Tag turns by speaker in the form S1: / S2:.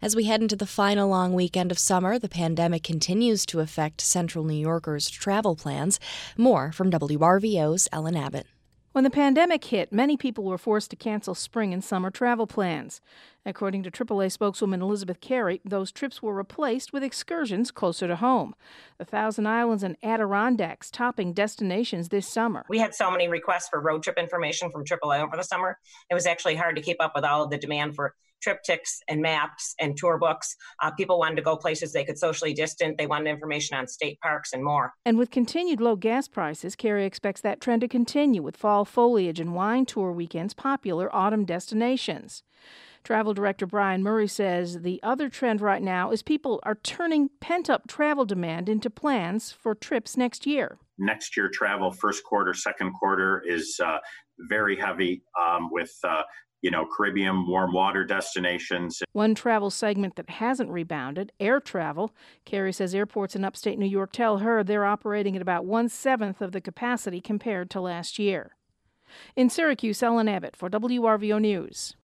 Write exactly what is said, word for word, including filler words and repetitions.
S1: As we head into the final long weekend of summer, the pandemic continues to affect Central New Yorkers' travel plans. More from W R V O's Ellen Abbott.
S2: When the pandemic hit, many people were forced to cancel spring and summer travel plans. According to triple A spokeswoman Elizabeth Carey, those trips were replaced with excursions closer to home. The Thousand Islands and Adirondacks topping destinations this summer.
S3: We had so many requests for road trip information from triple A over the summer. It was actually hard to keep up with all of the demand for triptychs and maps and tour books. Uh, people wanted to go places they could socially distance. They wanted information on state parks and more.
S2: And with continued low gas prices, Carey expects that trend to continue with fall foliage and wine tour weekends popular autumn destinations. Travel Director Brian Murray says the other trend right now is people are turning pent-up travel demand into plans for trips next year.
S4: Next year travel, first quarter, second quarter is uh, very heavy um, with uh, you know, Caribbean warm water destinations.
S2: One travel segment that hasn't rebounded, air travel. Carey says airports in upstate New York tell her they're operating at about one-seventh of the capacity compared to last year. In Syracuse, Ellen Abbott for W R V O News.